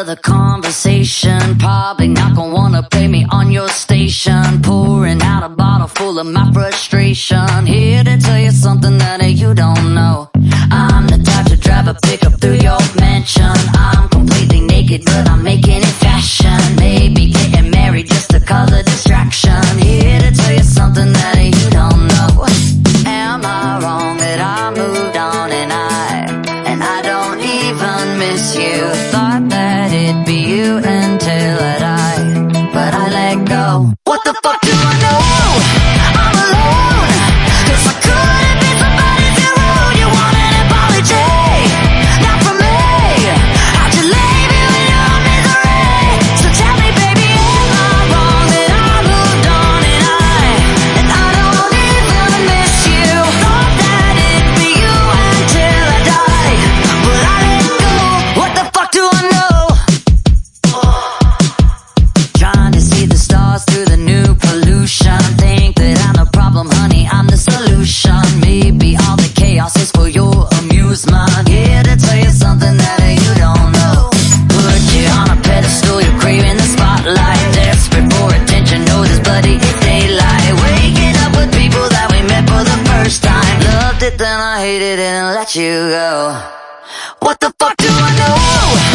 of the conversation. Probably not gonna wanna play me on your station. Pouring out a bottle full of my frustration. Here to tell you something that you don't know. I'm the type to drive a pickup through your mansion. I'm completely naked, but I'm making it fashion. Maybe getting married just to cause a distraction. Here to tell you something that you don't know. Am I wrong that I moved on and I don't even miss you? Thought that it'd be you until I died, but I let go. What the fuck do I know? I'm alone, 'cause I couldn't be somebody's hero. You want an apology? Not from me. How'd you leave you in your misery? So tell me, baby, am I wrong that I moved on and I don't even miss you? Thought that it'd be you until I died, but I let go. What the fuck do I know? Trying to see the stars through the new pollution. Think that I'm the problem, honey, I'm the solution. Maybe all the chaos is for your amusement. Here to tell you something that you don't know. Put you on a pedestal, you're craving the spotlight. Desperate for attention, know this bloody is daylight. Waking up with people that we met for the first time. Loved it, then I hated it and let you go. What the fuck do I know?